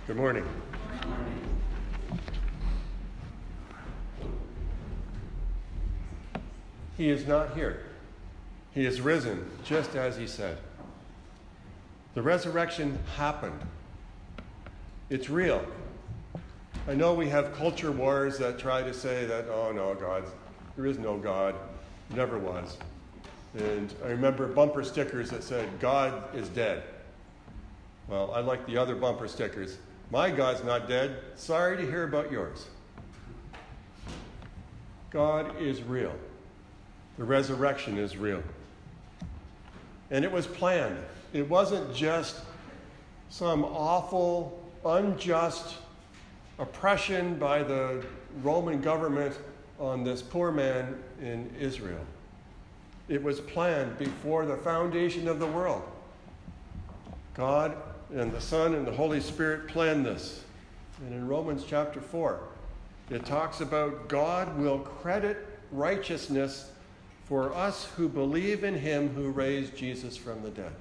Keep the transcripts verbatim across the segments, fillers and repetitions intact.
Good morning. He is not here. He is risen, just as he said. The resurrection happened. It's real. I know we have culture wars that try to say that, oh no, God, there is no God, never was. And I remember bumper stickers that said, God is dead. Well, I like the other bumper stickers. My God's not dead. Sorry to hear about yours. God is real. The resurrection is real. And it was planned. It wasn't just some awful, unjust oppression by the Roman government on this poor man in Israel. It was planned before the foundation of the world. God and the Son and the Holy Spirit planned this. And in Romans chapter four, it talks about God will credit righteousness for us who believe in him who raised Jesus from the dead.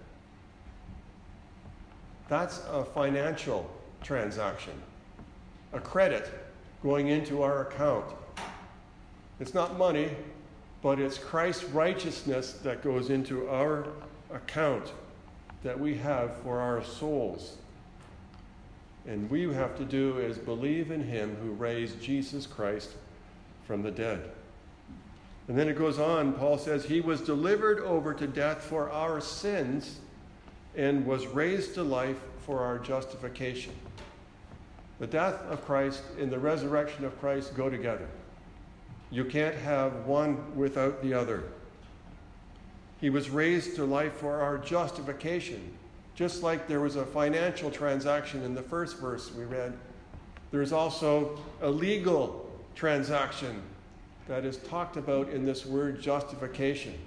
That's a financial transaction, a credit going into our account. It's not money, but it's Christ's righteousness that goes into our account that we have for our souls. And we have to do is believe in him who raised Jesus Christ from the dead. And then it goes on, Paul says, he was delivered over to death for our sins and was raised to life for our justification. The death of Christ and the resurrection of Christ go together. You can't have one without the other. He was raised to life for our justification. Just like there was a financial transaction in the first verse we read, there's also a legal transaction that is talked about in this word justification.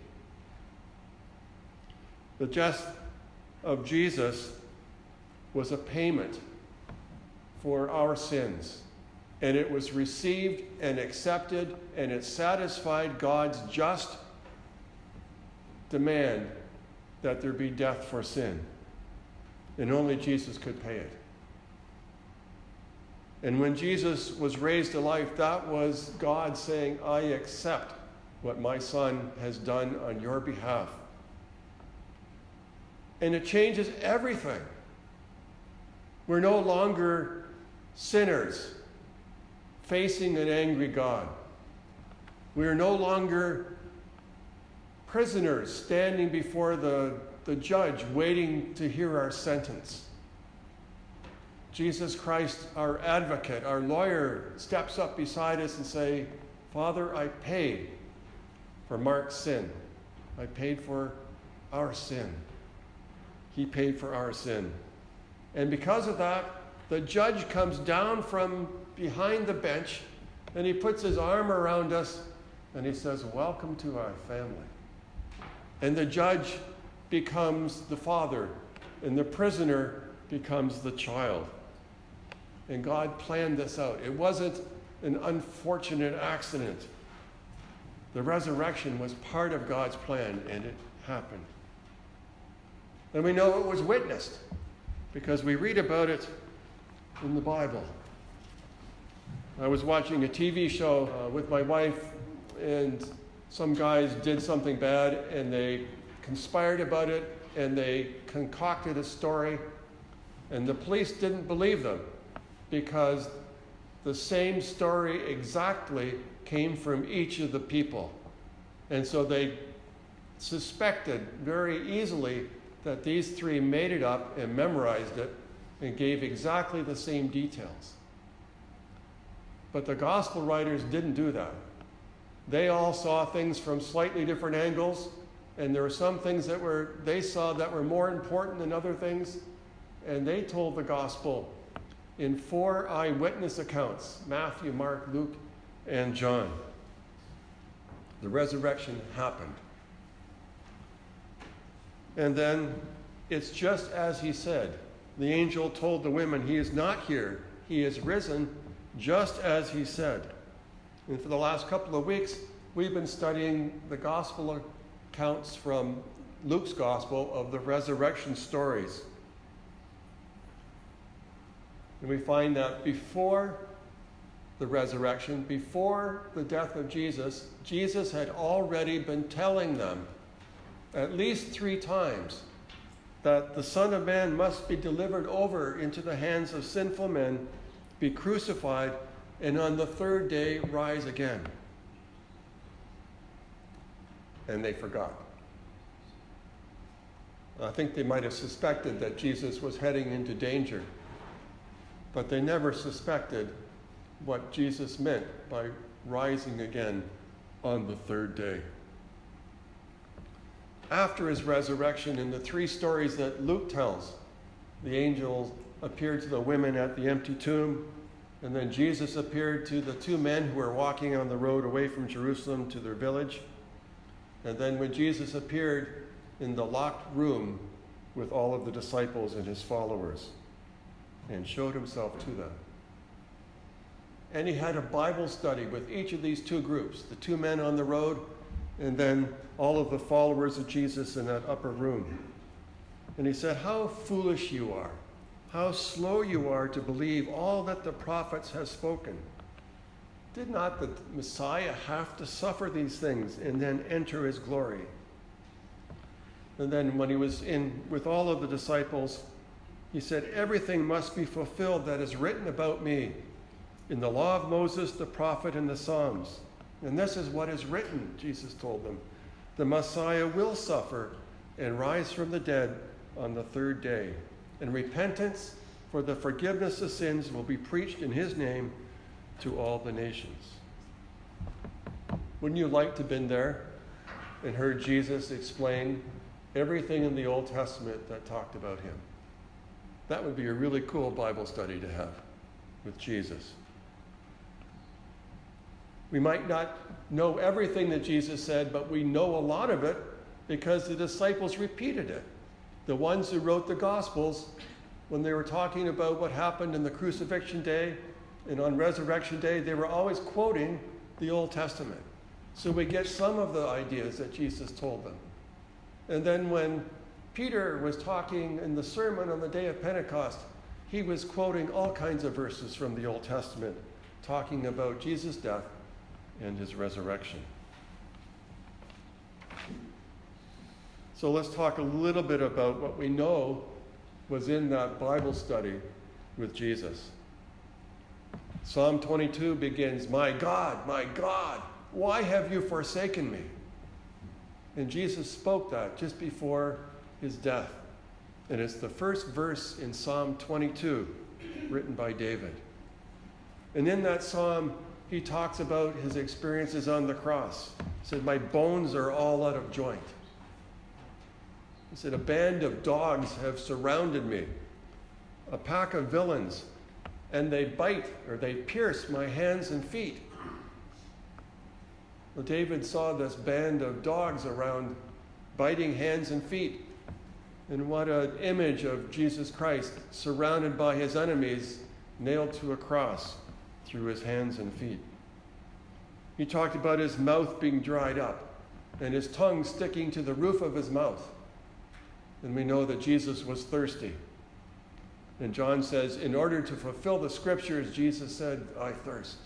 The death of Jesus was a payment for our sins, and it was received and accepted, and it satisfied God's just demand that there be death for sin. And only Jesus could pay it. And when Jesus was raised to life, that was God saying, I accept what my Son has done on your behalf. And it changes everything. We're no longer sinners facing an angry God. We are no longer prisoners standing before the, the judge waiting to hear our sentence. Jesus Christ, our advocate, our lawyer, steps up beside us and say, Father, I paid for Mark's sin. I paid for our sin. He paid for our sin. And because of that, the judge comes down from behind the bench and he puts his arm around us and he says, welcome to our family. And the judge becomes the father, and the prisoner becomes the child. And God planned this out. It wasn't an unfortunate accident. The resurrection was part of God's plan, and it happened. And we know it was witnessed because we read about it in the Bible. I was watching a T V show uh, with my wife, and some guys did something bad, and they conspired about it, and they concocted a story, and the police didn't believe them because the same story exactly came from each of the people. And so they suspected very easily that these three made it up and memorized it and gave exactly the same details. But the gospel writers didn't do that. They all saw things from slightly different angles, and there were some things that were they saw that were more important than other things, and they told the gospel in four eyewitness accounts: Matthew, Mark, Luke, and John. The resurrection happened. And then it's just as he said. The angel told the women, he is not here, he is risen, just as he said. And for the last couple of weeks, we've been studying the gospel accounts from Luke's gospel of the resurrection stories. And we find that before the resurrection, before the death of Jesus, Jesus had already been telling them at least three times that the Son of Man must be delivered over into the hands of sinful men, be crucified, and on the third day rise again. And they forgot. I think they might have suspected that Jesus was heading into danger, but they never suspected what Jesus meant by rising again on the third day. After his resurrection, in the three stories that Luke tells, the angels appeared to the women at the empty tomb, and then Jesus appeared to the two men who were walking on the road away from Jerusalem to their village. And then when Jesus appeared in the locked room with all of the disciples and his followers and showed himself to them. And he had a Bible study with each of these two groups, the two men on the road and then all of the followers of Jesus in that upper room. And he said, "How foolish you are, how slow you are to believe all that the prophets have spoken. Did not the Messiah have to suffer these things and then enter his glory?" And then when he was in with all of the disciples, he said, "Everything must be fulfilled that is written about me in the law of Moses, the prophet, and the Psalms. And this is what is written," Jesus told them. "The Messiah will suffer and rise from the dead on the third day. And repentance for the forgiveness of sins will be preached in his name to all the nations." Wouldn't you like to have been there and heard Jesus explain everything in the Old Testament that talked about him? That would be a really cool Bible study to have with Jesus. We might not know everything that Jesus said, but we know a lot of it because the disciples repeated it. The ones who wrote the Gospels, when they were talking about what happened in the crucifixion day and on resurrection day, they were always quoting the Old Testament. So we get some of the ideas that Jesus told them. And then when Peter was talking in the sermon on the day of Pentecost, he was quoting all kinds of verses from the Old Testament, talking about Jesus' death and his resurrection. So let's talk a little bit about what we know was in that Bible study with Jesus. Psalm twenty-two begins, "My God, my God, why have you forsaken me?" And Jesus spoke that just before his death. And it's the first verse in Psalm twenty-two, written by David. And in that psalm, he talks about his experiences on the cross. He said, "My bones are all out of joint." He said, "A band of dogs have surrounded me, a pack of villains, and they bite or they pierce my hands and feet." Well, David saw this band of dogs around, biting hands and feet. And what an image of Jesus Christ, surrounded by his enemies, nailed to a cross through his hands and feet. He talked about his mouth being dried up and his tongue sticking to the roof of his mouth. And we know that Jesus was thirsty. And John says, in order to fulfill the scriptures, Jesus said, "I thirst."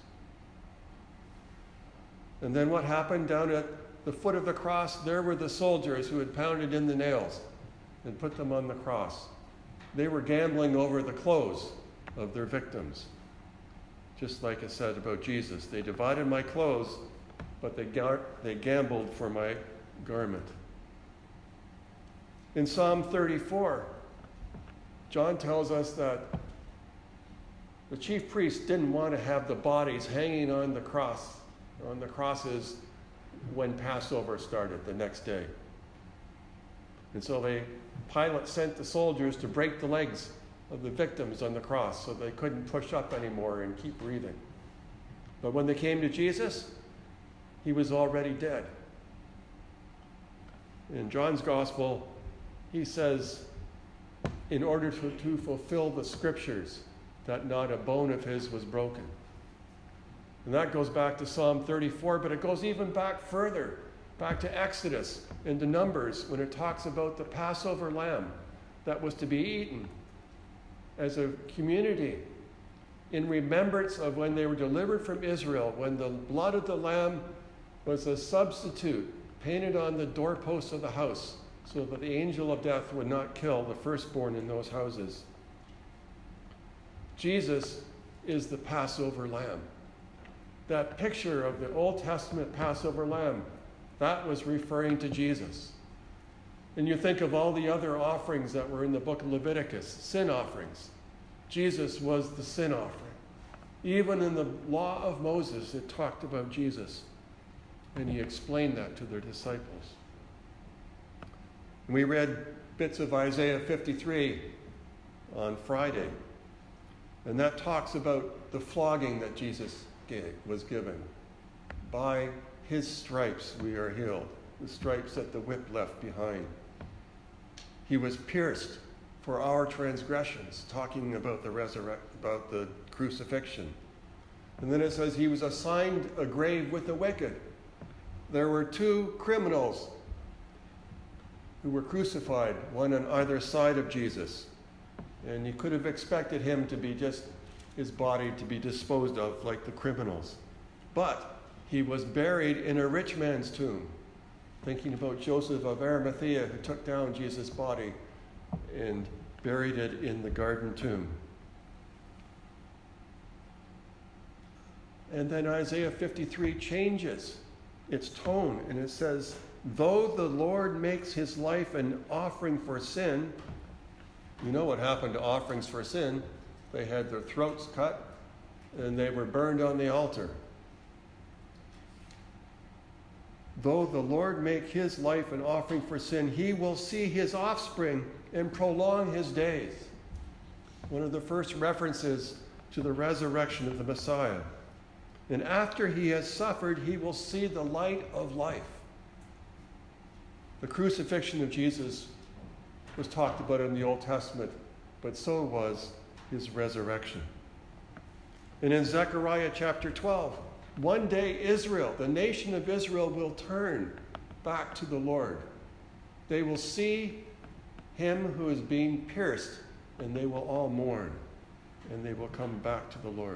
And then what happened down at the foot of the cross? There were the soldiers who had pounded in the nails and put them on the cross. They were gambling over the clothes of their victims. Just like it said about Jesus, "They divided my clothes, but they, gar- they gambled for my garment." In Psalm thirty-four, John tells us that the chief priests didn't want to have the bodies hanging on the cross, on the crosses when Passover started the next day. And so they, Pilate sent the soldiers to break the legs of the victims on the cross so they couldn't push up anymore and keep breathing. But when they came to Jesus, he was already dead. In John's gospel, he says, in order to, to fulfill the scriptures, that not a bone of his was broken. And that goes back to Psalm thirty-four, but it goes even back further, back to Exodus and to Numbers, when it talks about the Passover lamb that was to be eaten as a community in remembrance of when they were delivered from Israel, when the blood of the Lamb was a substitute painted on the doorposts of the house so that the angel of death would not kill the firstborn in those houses. Jesus is the Passover lamb. That picture of the Old Testament Passover lamb, that was referring to Jesus. And you think of all the other offerings that were in the book of Leviticus, sin offerings. Jesus was the sin offering. Even in the law of Moses, it talked about Jesus. And he explained that to their disciples. And we read bits of Isaiah fifty-three on Friday. And that talks about the flogging that Jesus gave, was given. By his stripes we are healed. The stripes that the whip left behind. He was pierced for our transgressions, talking about the resurrect, about the crucifixion. And then it says he was assigned a grave with the wicked. There were two criminals who were crucified, one on either side of Jesus. And you could have expected him to be just, his body to be disposed of like the criminals. But he was buried in a rich man's tomb. Thinking about Joseph of Arimathea, who took down Jesus' body and buried it in the garden tomb. And then Isaiah fifty-three changes its tone, and it says, though the Lord makes his life an offering for sin, you know what happened to offerings for sin. They had their throats cut, and they were burned on the altar. Though the Lord make his life an offering for sin, he will see his offspring and prolong his days. One of the first references to the resurrection of the Messiah. And after he has suffered, he will see the light of life. The crucifixion of Jesus was talked about in the Old Testament, but so was his resurrection. And in Zechariah chapter twelve, one day Israel, the nation of Israel, will turn back to the Lord. They will see him who is being pierced, and they will all mourn, and they will come back to the Lord.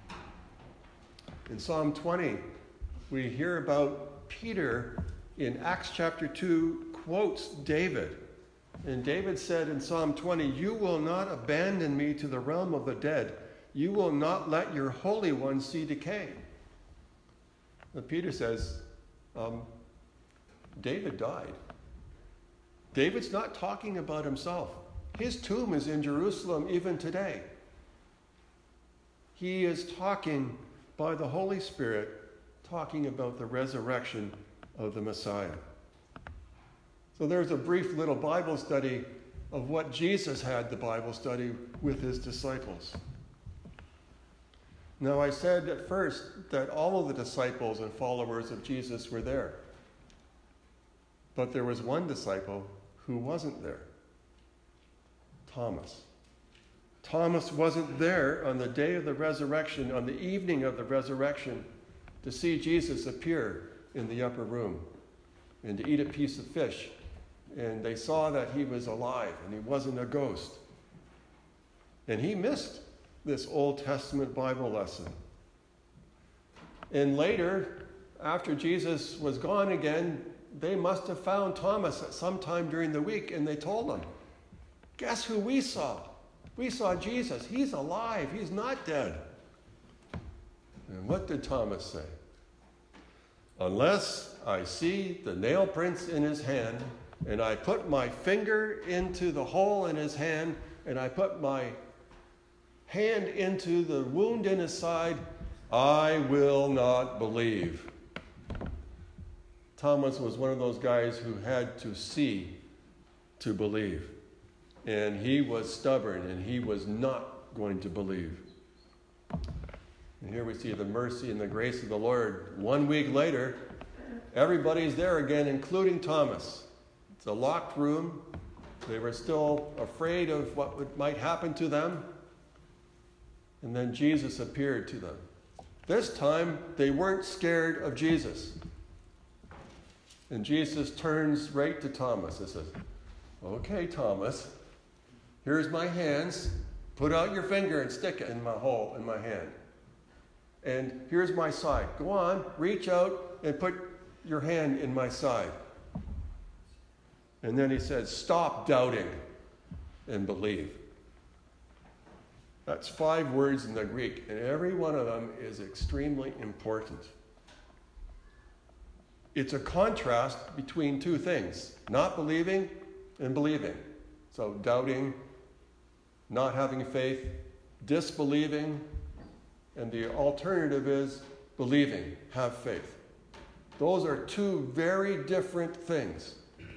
In Psalm twenty, we hear about Peter in Acts chapter two quotes David. And David said in Psalm twenty, you will not abandon me to the realm of the dead. You will not let your Holy One see decay. And Peter says, um, David died. David's not talking about himself. His tomb is in Jerusalem even today. He is talking by the Holy Spirit, talking about the resurrection of the Messiah. So there's a brief little Bible study of what Jesus had the Bible study with his disciples. Now, I said at first that all of the disciples and followers of Jesus were there. But there was one disciple who wasn't there. Thomas. Thomas wasn't there on the day of the resurrection, on the evening of the resurrection, to see Jesus appear in the upper room and to eat a piece of fish. And they saw that he was alive and he wasn't a ghost. And he missed this Old Testament Bible lesson. And later, after Jesus was gone again, they must have found Thomas at some time during the week, and they told him, guess who we saw? We saw Jesus. He's alive. He's not dead. And what did Thomas say? Unless I see the nail prints in his hand, and I put my finger into the hole in his hand, and I put my hand into the wound in his side, I will not believe. Thomas was one of those guys who had to see to believe. And he was stubborn, and he was not going to believe. And here we see the mercy and the grace of the Lord. One week later, everybody's there again, including Thomas. It's a locked room. They were still afraid of what would, might happen to them. And then Jesus appeared to them. This time, they weren't scared of Jesus. And Jesus turns right to Thomas and says, okay, Thomas, here's my hands. Put out your finger and stick it in my hole in my hand. And here's my side. Go on, reach out and put your hand in my side. And then he says, stop doubting and believe. That's five words in the Greek, and every one of them is extremely important. It's a contrast between two things, not believing and believing. So doubting, not having faith, disbelieving, and the alternative is believing, have faith. Those are two very different things.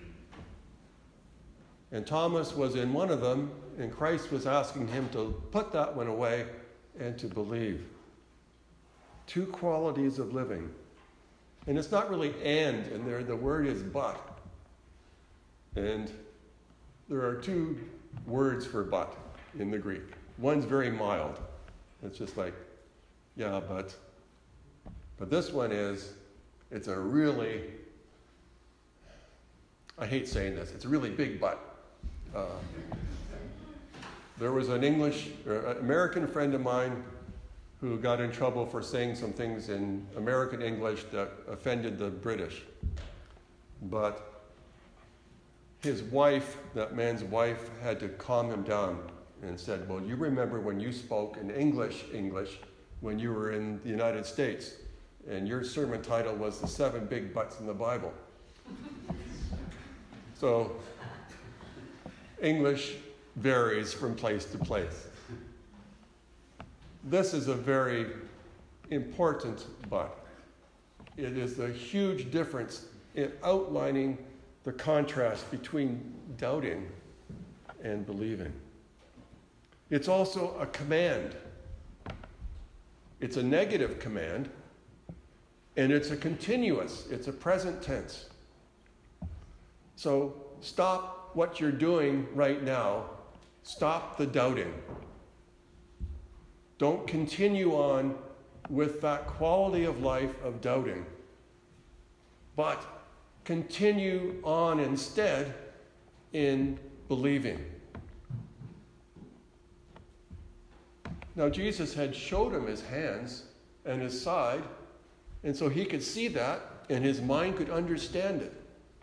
And Thomas was in one of them, and Christ was asking him to put that one away and to believe. Two qualities of living. And it's not really and in there, the word is but. And there are two words for but in the Greek. One's very mild. It's just like, yeah, but. But this one is, it's a really, I hate saying this, it's a really big but. Uh, there was an English, or an American friend of mine who got in trouble for saying some things in American English that offended the British. But his wife, that man's wife, had to calm him down and said, well, you remember when you spoke in English English when you were in the United States, and your sermon title was The Seven Big Butts in the Bible. So English varies from place to place. This is a very important but. It is a huge difference in outlining the contrast between doubting and believing. It's also a command. It's a negative command, and it's a continuous, it's a present tense. So stop what you're doing right now. Stop the doubting. Don't continue on with that quality of life of doubting, but continue on instead in believing. Now, Jesus had showed him his hands and his side, and so he could see that, and his mind could understand it.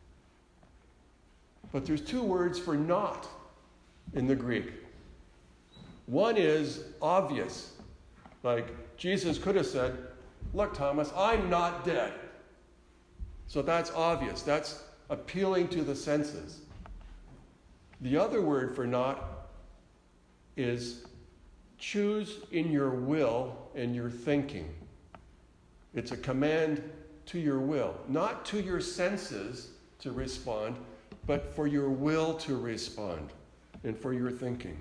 But there's two words for not in the Greek. One is obvious. Like Jesus could have said, look, Thomas, I'm not dead. So that's obvious. That's appealing to the senses. The other word for not is choose in your will and your thinking. It's a command to your will, not to your senses to respond, but for your will to respond and for your thinking.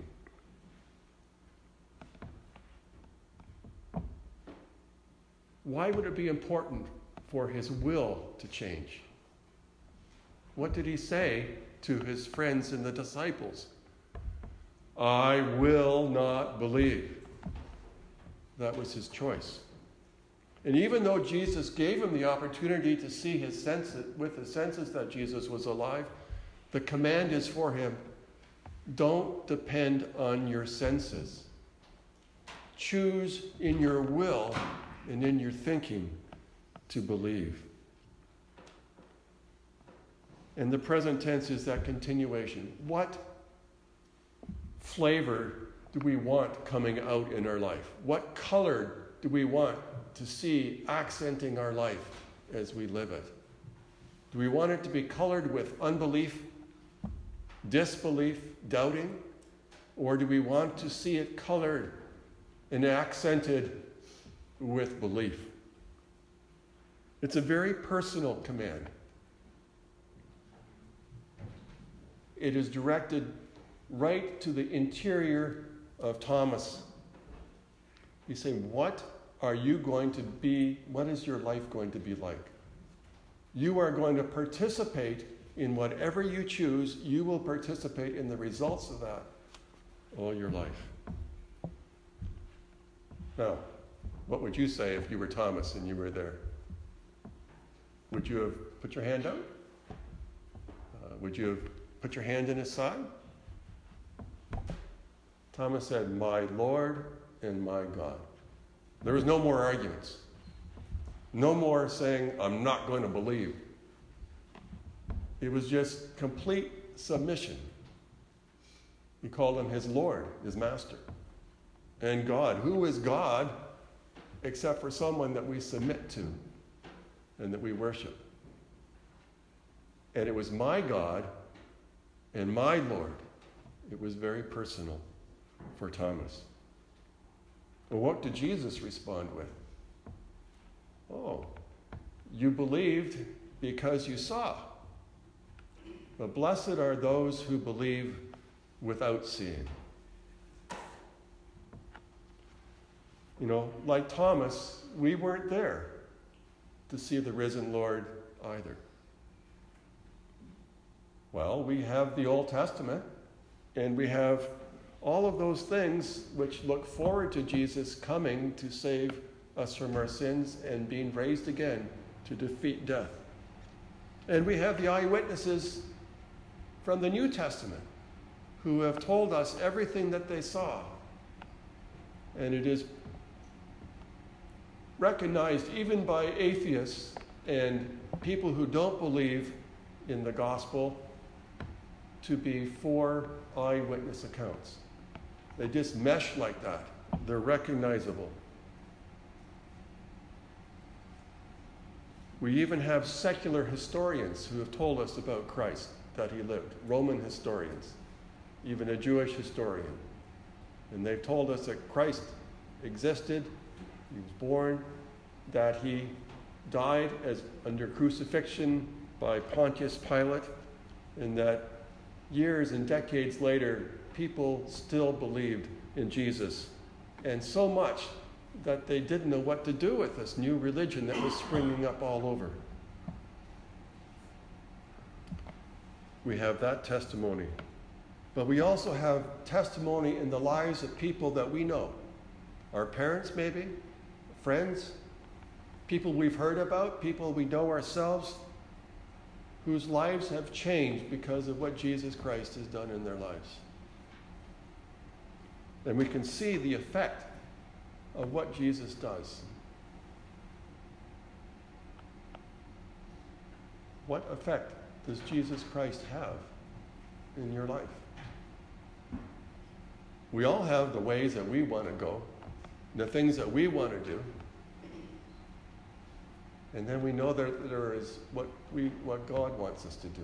Why would it be important for his will to change? What did he say to his friends and the disciples? I will not believe. That was his choice. And even though Jesus gave him the opportunity to see his senses, with his senses that Jesus was alive, the command is for him, don't depend on your senses. Choose in your will and in your thinking to believe. And the present tense is that continuation. What flavor do we want coming out in our life? What color do we want to see accenting our life as we live it? Do we want it to be colored with unbelief, disbelief, doubting? Or do we want to see it colored and accented with belief? It's a very personal command. It is directed right to the interior of Thomas. He's saying, what are you going to be, what is your life going to be like? You are going to participate in whatever you choose. You will participate in the results of that all your life. Now, what would you say if you were Thomas and you were there? Would you have put your hand out? Uh, would you have put your hand in his side? Thomas said, "My Lord and my God." There was no more arguments. No more saying, "I'm not going to believe." It was just complete submission. He called him his Lord, his master. And God. Who is God except for someone that we submit to and that we worship? And it was my God and my Lord. It was very personal for Thomas. And what did Jesus respond with? "Oh, you believed because you saw. But blessed are those who believe without seeing." You know, like Thomas, we weren't there to see the risen Lord either. Well, we have the Old Testament, and we have all of those things which look forward to Jesus coming to save us from our sins and being raised again to defeat death. And we have the eyewitnesses from the New Testament who have told us everything that they saw. And it is recognized even by atheists and people who don't believe in the gospel to be four eyewitness accounts. They just mesh like that. They're recognizable. We even have secular historians who have told us about Christ, that he lived. Roman historians, even a Jewish historian. And they've told us that Christ existed, he was born, that he died as under crucifixion by Pontius Pilate, and that years and decades later, people still believed in Jesus. And so much that they didn't know what to do with this new religion that was springing up all over. We have that testimony. But we also have testimony in the lives of people that we know. Our parents, maybe, friends, people we've heard about, people we know ourselves, whose lives have changed because of what Jesus Christ has done in their lives. And we can see the effect of what Jesus does. What effect does Jesus Christ have in your life? We all have the ways that we want to go, the things that we want to do. And then we know that there is what we what God wants us to do.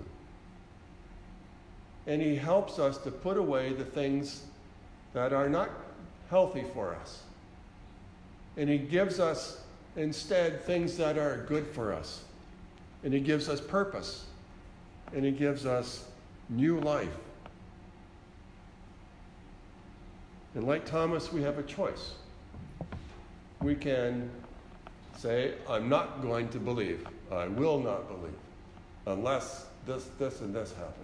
And he helps us to put away the things that are not healthy for us. And he gives us instead things that are good for us. And he gives us purpose. And he gives us new life. And like Thomas, we have a choice. We can say, "I'm not going to believe. I will not believe unless this, this, and this happen."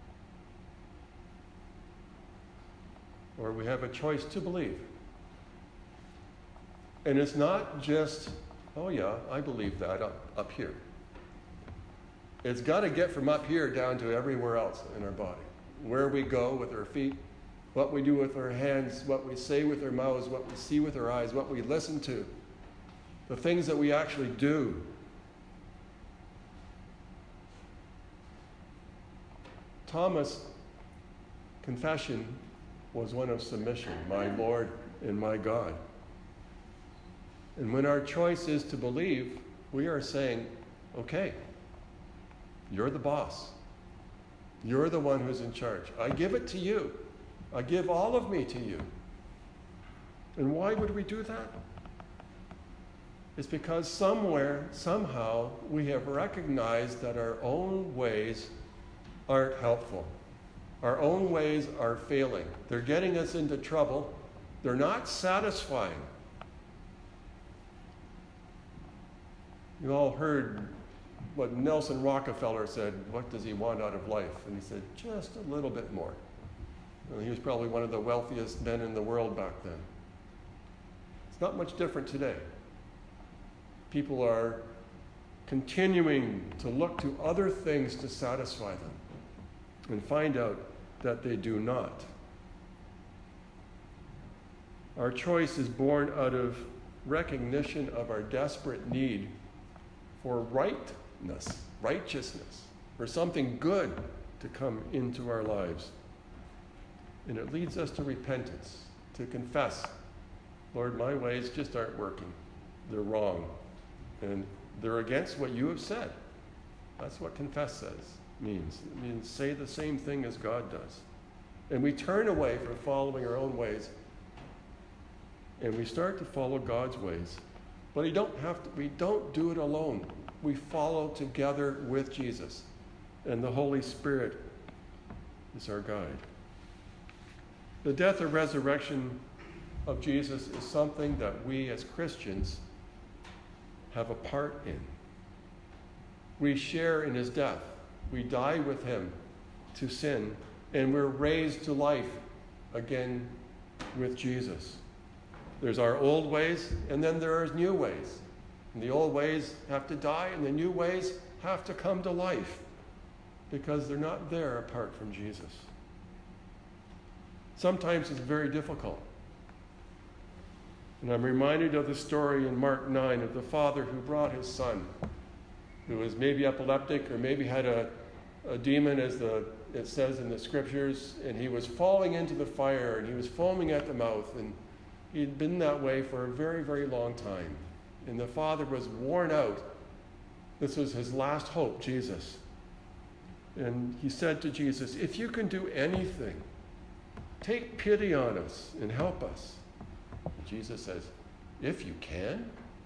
Or we have a choice to believe. And it's not just, "Oh yeah, I believe that up, up here." It's got to get from up here down to everywhere else in our body. Where we go with our feet, what we do with our hands, what we say with our mouths, what we see with our eyes, what we listen to, the things that we actually do. Thomas' confession was one of submission, "My Lord and my God." And when our choice is to believe, we are saying, "Okay, you're the boss. You're the one who's in charge. I give it to you. I give all of me to you." And why would we do that? It's because somewhere, somehow, we have recognized that our own ways aren't helpful. Our own ways are failing. They're getting us into trouble. They're not satisfying. You all heard what Nelson Rockefeller said, "What does he want out of life?" And he said, "Just a little bit more." And he was probably one of the wealthiest men in the world back then. It's not much different today. People are continuing to look to other things to satisfy them and find out that they do not. Our choice is born out of recognition of our desperate need for rightness, righteousness, for something good to come into our lives. And it leads us to repentance, to confess, Lord, my ways just aren't working. They're wrong. And they're against what you have said. That's what confess says, means. It means say the same thing as God does. And we turn away from following our own ways, and we start to follow God's ways. But we don't have to, we don't do it alone. We follow together with Jesus. And the Holy Spirit is our guide. The death and resurrection of Jesus is something that we as Christians have a part in. We share in his death. We die with him to sin, and we're raised to life again with Jesus. There's our old ways, and then there are new ways. And the old ways have to die, and the new ways have to come to life, because they're not there apart from Jesus. Sometimes it's very difficult. And I'm reminded of the story in Mark nine of the father who brought his son, who was maybe epileptic or maybe had a, a demon, as the, it says in the scriptures, and he was falling into the fire, and he was foaming at the mouth, and he'd been that way for a very, very long time. And the father was worn out. This was his last hope, Jesus. And he said to Jesus, if you can do anything, take pity on us and help us. And Jesus says, if you can?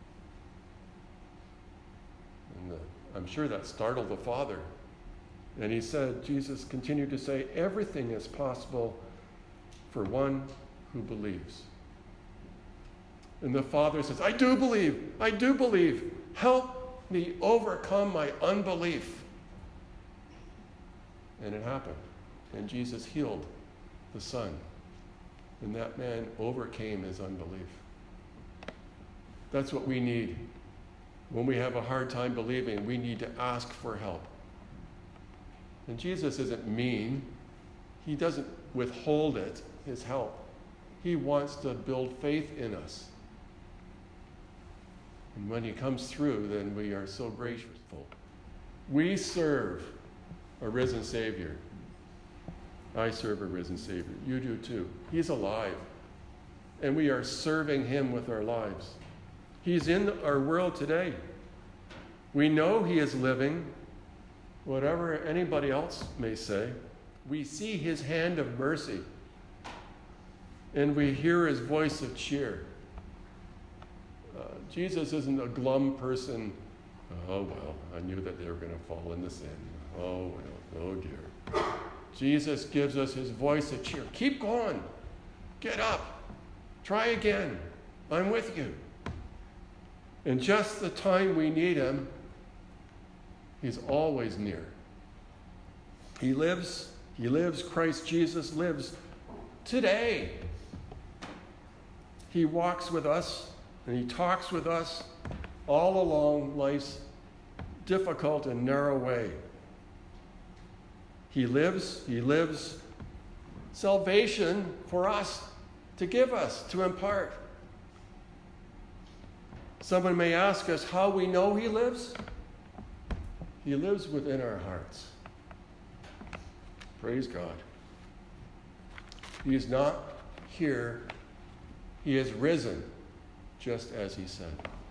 And the, I'm sure that startled the father. And he said, Jesus continued to say, everything is possible for one who believes. And the father says, I do believe, I do believe. Help me overcome my unbelief. And it happened. And Jesus healed the son. And that man overcame his unbelief. That's what we need. When we have a hard time believing, we need to ask for help. And Jesus isn't mean. He doesn't withhold it, his help. He wants to build faith in us. And when he comes through, then we are so grateful. We serve a risen Savior. I serve a risen Savior. You do too. He's alive. And we are serving him with our lives. He's in our world today. We know he is living, whatever anybody else may say. We see his hand of mercy. And we hear his voice of cheer. Uh, Jesus isn't a glum person. Oh, well, I knew that they were going to fall into sin. Oh, well, oh dear. Jesus gives us his voice of cheer. Keep going. Get up. Try again. I'm with you. And just the time we need him, he's always near. He lives, he lives, Christ Jesus lives today. He walks with us and he talks with us all along life's difficult and narrow way. He lives, he lives salvation for us, to give us, to impart. Someone may ask us how we know he lives. He lives within our hearts. Praise God. He is not here. He is risen, just as he said.